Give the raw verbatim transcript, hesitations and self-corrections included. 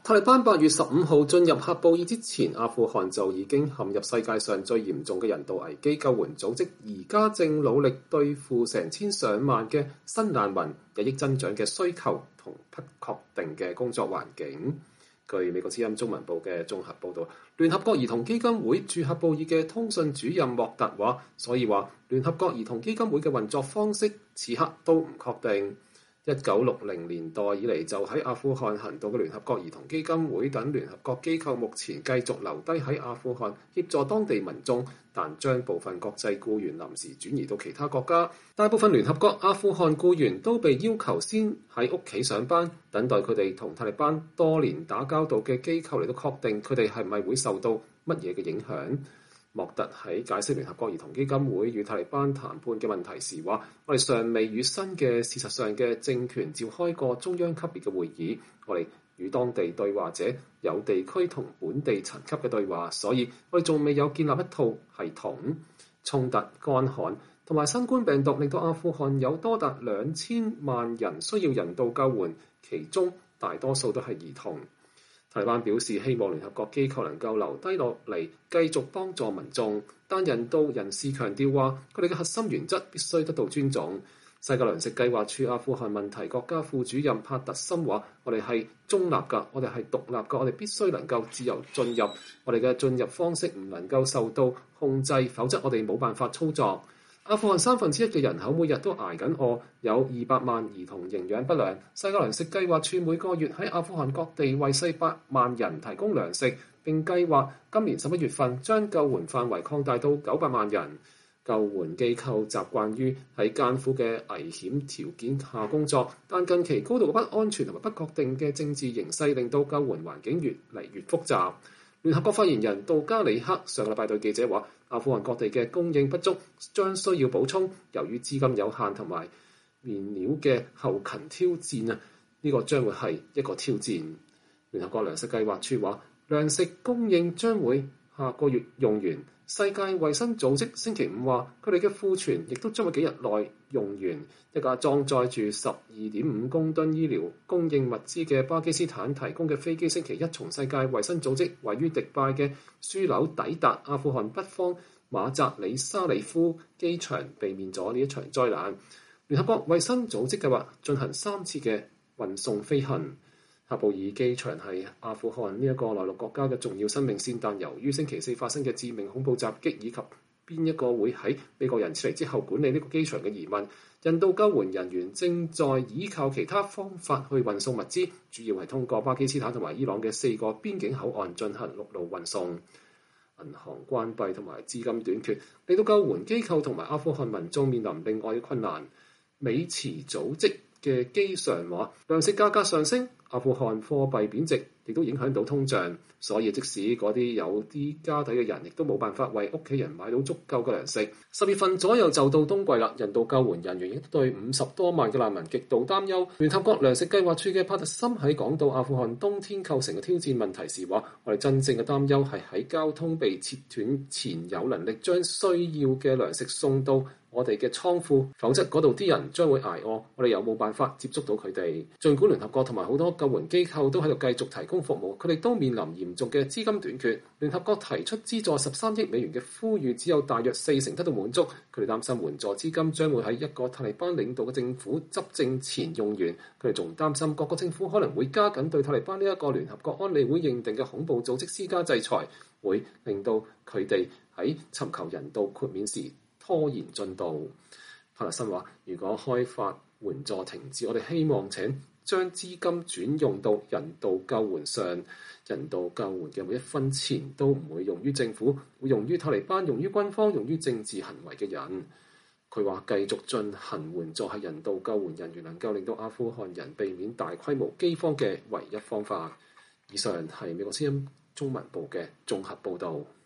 塔利班八月十五號進入喀布爾之前，阿富汗就已經陷入世界上最嚴重嘅人道危機。救援組織而家正努力對付成千上萬嘅新難民日益增長嘅需求同不確定嘅工作環境。據美國之音中文報嘅綜合報導，聯合國兒童基金會駐喀布爾嘅通訊主任莫特話，所以話聯合國兒童基金會嘅運作方式此刻都唔確定。一九六零年代以嚟就喺阿富汗行動嘅聯合國兒童基金會等聯合國機構目前繼續留低喺阿富汗協助當地民眾，但將部分國際僱員臨時轉移到其他國家。大部分聯合國阿富汗僱員都被要求先喺屋企上班，等待佢哋同塔利班多年打交道嘅機構嚟到確定佢哋係咪會受到乜嘢嘅影響。莫特喺解釋聯合國兒童基金會與塔利班談判嘅問題時話：我哋尚未與新嘅事實上嘅政權召開過中央級別嘅會議，我哋與當地對話者有地區同本地層級嘅對話，所以我哋仲未有建立一套系統。衝突、乾旱同埋新冠病毒令到阿富汗有多達兩千萬人需要人道救援，其中大多數都係兒童。塔利班表示希望聯合國機構能夠留低落嚟，繼續幫助民眾，但人道人士強調話，佢哋嘅核心原則必須得到尊重。世界糧食計劃處阿富汗問題國家副主任帕特森話：我哋係中立㗎，我哋係獨立㗎，我哋必須能夠自由進入，我哋嘅進入方式唔能夠受到控制，否則我哋冇辦法操作。阿富汗三分之一嘅人口每日都捱緊餓，有二百萬兒童營養不良。世界糧食計劃處每個月喺阿富汗各地為四百萬人提供糧食，並計劃今年十一月份將救援範圍擴大到九百萬人。救援機構習慣於喺艱苦嘅危險條件下工作，但近期高度不安全同埋不確定嘅政治形勢令到救援環境越嚟越複雜。聯合國發言人杜加里克上個禮拜對記者話：阿富汗各地嘅供應不足，將需要補充。由於資金有限同埋面料嘅後勤挑戰啊，呢個將會係一個挑戰。聯合國糧食計劃處話，糧食供應將會下個月用完。世界衛生組織星期五話，佢哋嘅庫存亦都將會幾日內用完。一架裝載住十二點五公噸醫療供應物資嘅巴基斯坦提供嘅飛機，星期一從世界衛生組織位於迪拜嘅樞紐抵達阿富汗北方馬扎里沙里夫機場，避免咗呢一場災難。聯合國衛生組織計劃進行三次嘅運送飛行。喀布爾機場係阿富汗呢一個內陸國家嘅重要生命線，但由於星期四發生嘅致命恐怖襲擊以及邊一個會喺美國人撤離之後管理呢個機場嘅疑問，人道救援人員正在依靠其他方法去運送物資，主要係通過巴基斯坦同埋伊朗嘅四個邊境口岸進行陸路運送。銀行關閉同埋資金短缺，令到救援機構同埋阿富汗民眾面臨另外嘅困難。美持組織嘅機上話，糧食價格上升，阿富汗貨幣貶值，亦都影響到通脹，所以即使嗰啲有啲家底嘅人，亦都冇辦法為屋企人買到足夠嘅糧食。十月份左右就到冬季啦，人道救援人員亦都對五十多萬嘅難民極度擔憂。聯合國糧食計劃處嘅帕特森喺講到阿富汗冬天構成嘅挑戰問題時話，我哋真正嘅擔憂係喺交通被切斷前有能力將需要嘅糧食送到我哋嘅倉庫，否則嗰度啲人將會捱餓，我哋又冇辦法接觸到佢哋。儘管聯合國同埋好多救援機構都喺度繼續提供服務，佢哋都面臨嚴重嘅資金短缺。聯合國提出資助十三億美元嘅呼籲，只有大約四成得到滿足。佢哋擔心援助資金將會喺一個塔利班領導嘅政府執政前用完。佢哋仲擔心各個政府可能會加緊對塔利班呢一個聯合國安理會認定嘅恐怖組織施加制裁，會令到佢哋喺尋求人道豁免時拖延進度。帕特森話：如果開發援助停止，我哋希望請將資金轉用到人道救援上。人道救援嘅每一分錢都唔會用於政府，會用於塔利班、用於軍方、用於政治行為嘅人。佢話繼續進行援助係人道救援人員能夠令到阿富汗人避免大規模饑荒嘅唯一方法。以上係美國之音中文部嘅綜合報導。